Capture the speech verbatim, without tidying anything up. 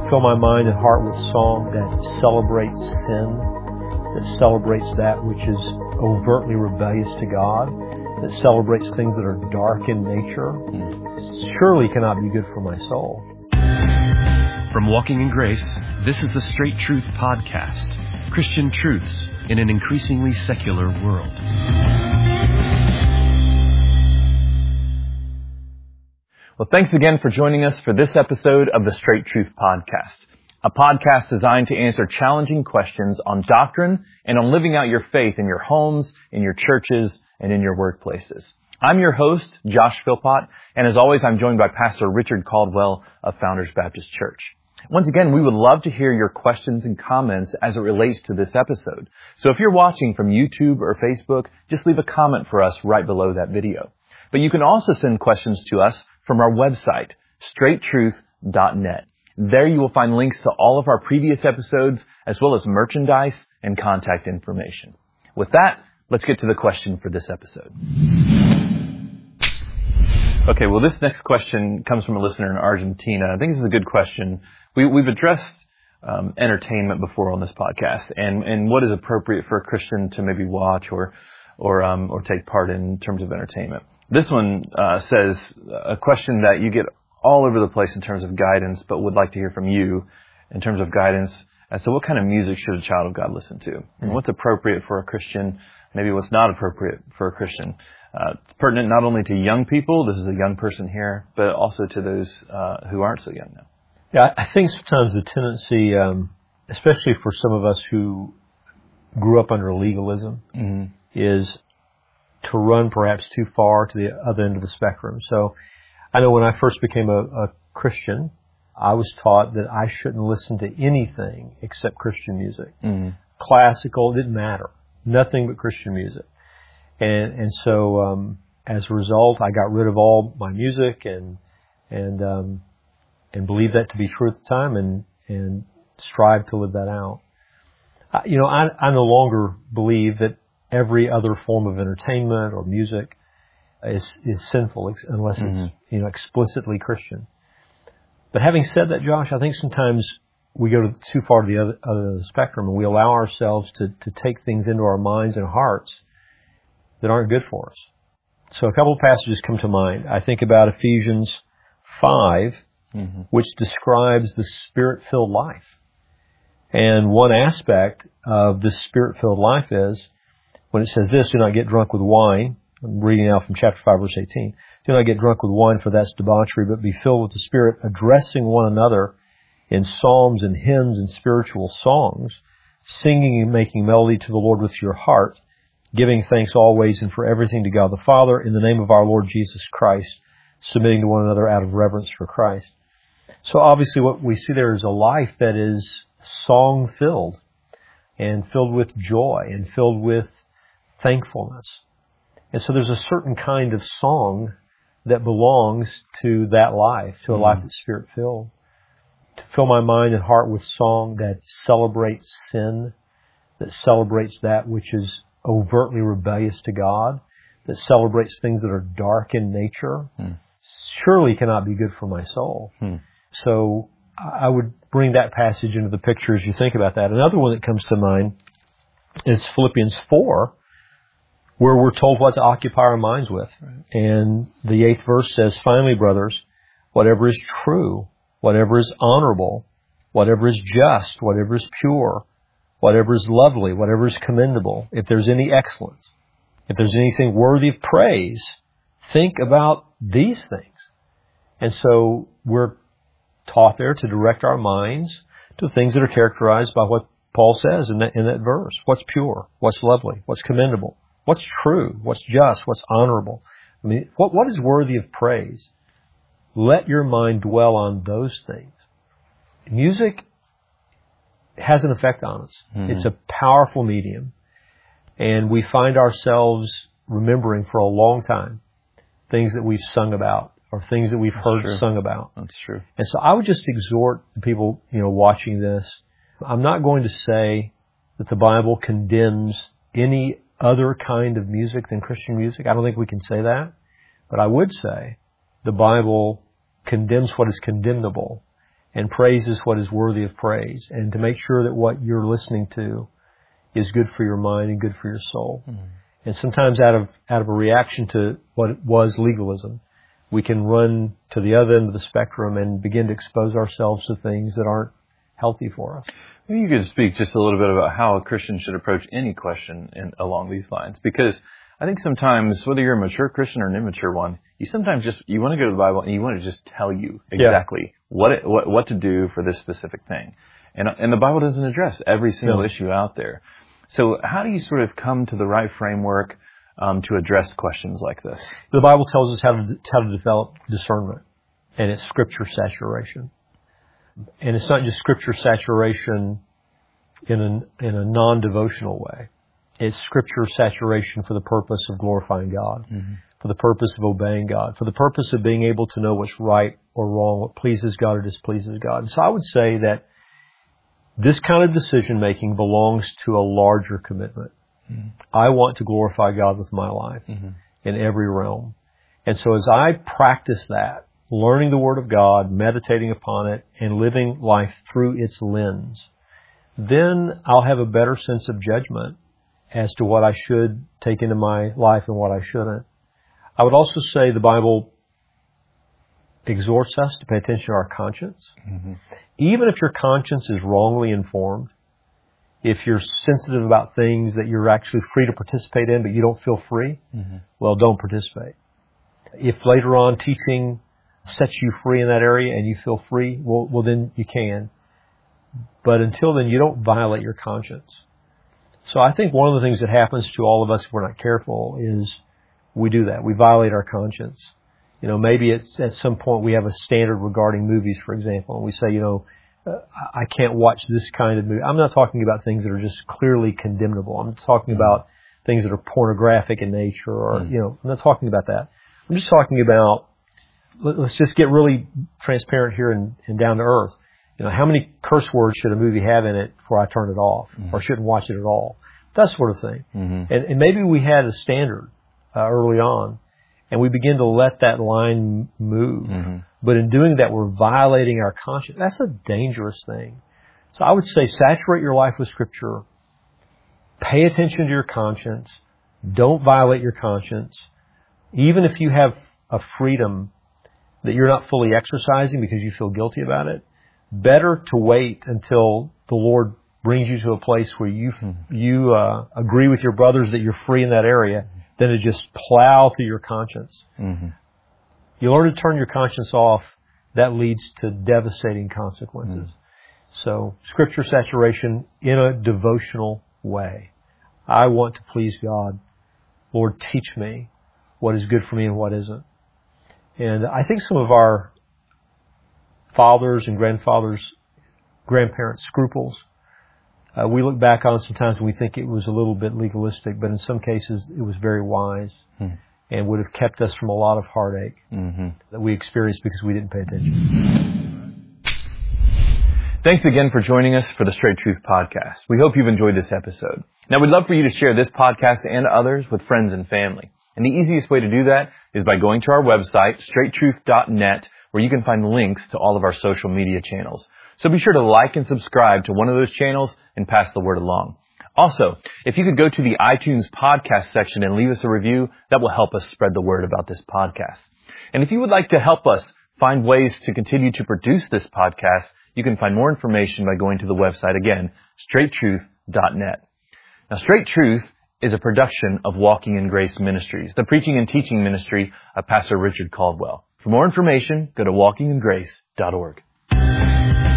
Fill my mind and heart with song that celebrates sin, that celebrates that which is overtly rebellious to God, that celebrates things that are dark in nature. Mm. Surely cannot be good for my soul. From Walking in Grace, this is the Straight Truth Podcast, Christian truths in an increasingly secular world. Well, thanks again for joining us for this episode of the Straight Truth Podcast, a podcast designed to answer challenging questions on doctrine and on living out your faith in your homes, in your churches, and in your workplaces. I'm your host, Josh Philpott, and as always, I'm joined by Pastor Richard Caldwell of Founders Baptist Church. Once again, we would love to hear your questions and comments as it relates to this episode. So if you're watching from YouTube or Facebook, just leave a comment for us right below that video. But you can also send questions to us from our website, straight truth dot net. There you will find links to all of our previous episodes, as well as merchandise and contact information. With that, let's get to the question for this episode. Okay, well, this next question comes from a listener in Argentina. I think this is a good question. We, we've addressed um, entertainment before on this podcast, and, and what is appropriate for a Christian to maybe watch or or um, or take part in, in terms of entertainment. This one uh, says a question that you get all over the place in terms of guidance, but would like to hear from you in terms of guidance as to what kind of music should a child of God listen to, and what's appropriate for a Christian, maybe what's not appropriate for a Christian. Uh, it's pertinent not only to young people, this is a young person here, but also to those uh, who aren't so young now. Yeah, I think sometimes the tendency, um, especially for some of us who grew up under legalism, mm-hmm. is to run perhaps too far to the other end of the spectrum. So I know when I first became a, a Christian, I was taught that I shouldn't listen to anything except Christian music. Mm-hmm. Classical, it didn't matter. Nothing but Christian music. And and so um, as a result, I got rid of all my music and and um, and believed that to be true at the time and, and strived to live that out. I, you know, I, I no longer believe that every other form of entertainment or music is is sinful unless mm-hmm. it's, you know, explicitly Christian. But having said that, Josh, I think sometimes we go to, too far to the other, other end of the spectrum, and we allow ourselves to, to take things into our minds and hearts that aren't good for us. So a couple of passages come to mind. I think about Ephesians five, mm-hmm. which describes the Spirit-filled life. And one aspect of this Spirit-filled life is when it says this, do not get drunk with wine. I'm reading now from chapter five, verse eighteen. Do not get drunk with wine, for that's debauchery, but be filled with the Spirit, addressing one another in psalms and hymns and spiritual songs, singing and making melody to the Lord with your heart, giving thanks always and for everything to God the Father, in the name of our Lord Jesus Christ, submitting to one another out of reverence for Christ. So obviously what we see there is a life that is song-filled and filled with joy and filled with thankfulness. And so there's a certain kind of song that belongs to that life, to a mm. life that's Spirit-filled. To fill my mind and heart with song that celebrates sin, that celebrates that which is overtly rebellious to God, that celebrates things that are dark in nature, mm. surely cannot be good for my soul. Mm. So I would bring that passage into the picture as you think about that. Another one that comes to mind is Philippians four, where we're told what to occupy our minds with. Right. And the eighth verse says, finally, brothers, whatever is true, whatever is honorable, whatever is just, whatever is pure, whatever is lovely, whatever is commendable, if there's any excellence, if there's anything worthy of praise, think about these things. And so we're taught there to direct our minds to things that are characterized by what Paul says in that, in that verse. What's pure? What's lovely? What's commendable? What's true? What's just? What's honorable? I mean, what, what is worthy of praise? Let your mind dwell on those things. Music has an effect on us. Mm-hmm. It's a powerful medium. And we find ourselves remembering for a long time things that we've sung about or things that we've That's heard true. sung about. That's true. And so I would just exhort the people, you know, watching this. I'm not going to say that the Bible condemns any other kind of music than Christian music. I don't think we can say that. But I would say the Bible condemns what is condemnable And praise is what is worthy of praise. And to make sure that what you're listening to is good for your mind and good for your soul. Mm-hmm. And sometimes out of out of a reaction to what was legalism, we can run to the other end of the spectrum and begin to expose ourselves to things that aren't healthy for us. Maybe you could speak just a little bit about how a Christian should approach any question in, along these lines. Because I think sometimes, whether you're a mature Christian or an immature one, you sometimes just, you want to go to the Bible and you want to just tell you exactly yeah. what, it, what what to do for this specific thing. And and the Bible doesn't address every single no. issue out there. So how do you sort of come to the right framework um, to address questions like this? The Bible tells us how to how to develop discernment, and it's Scripture saturation. And it's not just Scripture saturation in a, in a non-devotional way. It's Scripture saturation for the purpose of glorifying God, mm-hmm. for the purpose of obeying God, for the purpose of being able to know what's right or wrong, what pleases God or displeases God. And so I would say that this kind of decision-making belongs to a larger commitment. Mm-hmm. I want to glorify God with my life mm-hmm. in every realm. And so as I practice that, learning the Word of God, meditating upon it, and living life through its lens, then I'll have a better sense of judgment as to what I should take into my life and what I shouldn't. I would also say the Bible exhorts us to pay attention to our conscience. Mm-hmm. Even if your conscience is wrongly informed, if you're sensitive about things that you're actually free to participate in, but you don't feel free, mm-hmm. well, don't participate. If later on teaching sets you free in that area and you feel free, well, well then you can. But until then, you don't violate your conscience. So I think one of the things that happens to all of us if we're not careful is we do that. We violate our conscience. You know, maybe it's, at some point we have a standard regarding movies, for example, and we say, you know, uh, I can't watch this kind of movie. I'm not talking about things that are just clearly condemnable. I'm talking about things that are pornographic in nature or, mm. you know, I'm not talking about that. I'm just talking about, let's just get really transparent here and, and down to earth. You know, how many curse words should a movie have in it before I turn it off mm-hmm. or shouldn't watch it at all? That sort of thing. Mm-hmm. And, and maybe we had a standard uh, early on, and we begin to let that line move. Mm-hmm. But in doing that, we're violating our conscience. That's a dangerous thing. So I would say saturate your life with Scripture. Pay attention to your conscience. Don't violate your conscience. Even if you have a freedom that you're not fully exercising because you feel guilty about it, better to wait until the Lord brings you to a place where you mm-hmm. you uh, agree with your brothers that you're free in that area than to just plow through your conscience. Mm-hmm. You learn to turn your conscience off, that leads to devastating consequences. Mm-hmm. So, Scripture saturation in a devotional way. I want to please God. Lord, teach me what is good for me and what isn't. And I think some of our fathers and grandfathers, grandparents' scruples, uh, we look back on sometimes and we think it was a little bit legalistic, but in some cases it was very wise mm-hmm. and would have kept us from a lot of heartache mm-hmm. that we experienced because we didn't pay attention. Thanks again for joining us for the Straight Truth Podcast. We hope you've enjoyed this episode. Now, we'd love for you to share this podcast and others with friends and family. And the easiest way to do that is by going to our website, straight truth dot net, where you can find links to all of our social media channels. So be sure to like and subscribe to one of those channels and pass the word along. Also, if you could go to the iTunes podcast section and leave us a review, that will help us spread the word about this podcast. And if you would like to help us find ways to continue to produce this podcast, you can find more information by going to the website again, straight truth dot net. Now, Straight Truth is a production of Walking in Grace Ministries, the preaching and teaching ministry of Pastor Richard Caldwell. For more information, go to walking in grace dot org.